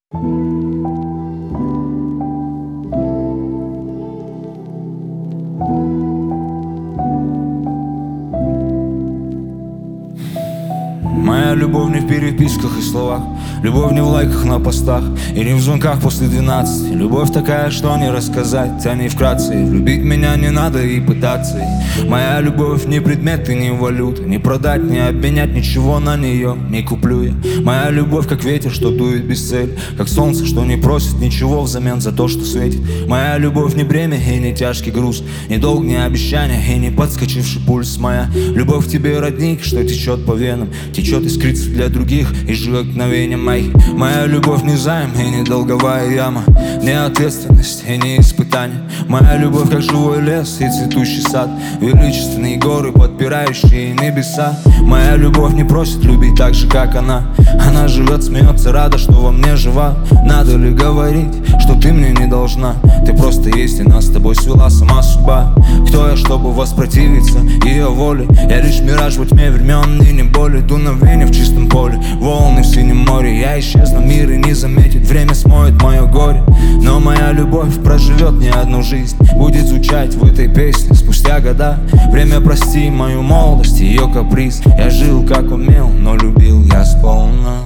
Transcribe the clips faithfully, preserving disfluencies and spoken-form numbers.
Моя любовь не в переписках и словах, любовь не в лайках на постах и не в звонках после двенадцати. Любовь такая, что не рассказать, а не вкратце. Любить меня не надо и пытаться. Моя любовь не предмет и не валюта, не продать, не обменять ничего на нее не куплю я. Моя любовь как ветер, что дует без цели, как солнце, что не просит ничего взамен за то, что светит. Моя любовь не бремя и не тяжкий груз, не долг, не обещания и не подскочивший пульс. Моя любовь к тебе родник, что течет по венам, течет искрится для других и живет мгновением моих. Моя любовь не займ и не долговая яма, не ответственность и не испытание. Моя любовь как живой лес и цветущий сад, величественные горы, подпирающие небеса. Моя любовь не просит любить так же, как она. Она живет, смеется, рада, что во мне жива. Надо ли говорить, что ты мне не должна? Ты просто есть, и нас с тобой свела сама судьба. Кто я, чтобы воспротивиться ее воле? Я лишь мираж во тьме времен и не боли, дуновение в чистом поле, волны в синем море. Я исчезну, мир и не заметит, время смоет мое горе. Но моя любовь проживет не одну жизнь, будет звучать в этой песне спустя года. Время, прости мою молодость, ее каприз. Я жил как умел, но любил я сполна.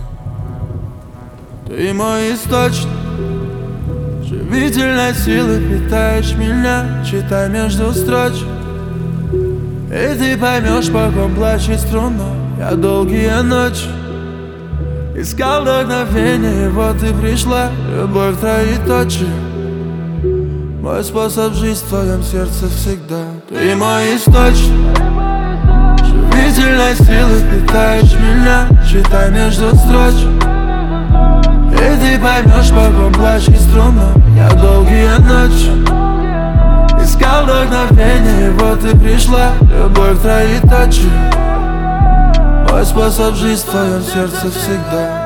Ты мой источник, живительной силы питаешь меня, читай между строчек. И ты поймешь, по ком плачет струна. Я долгие ночи искал вдохновение, вот и пришла любовь троеточие. Мой способ жить в твоем сердце всегда. Ты мой источник, живительной силы питаешь меня, читай между строчек. И ты поймешь, по ком плачет струна. Я долгие ночи искал вдохновение, вот и пришла любовь троеточие. Мой способ жить в твоем сердце всегда.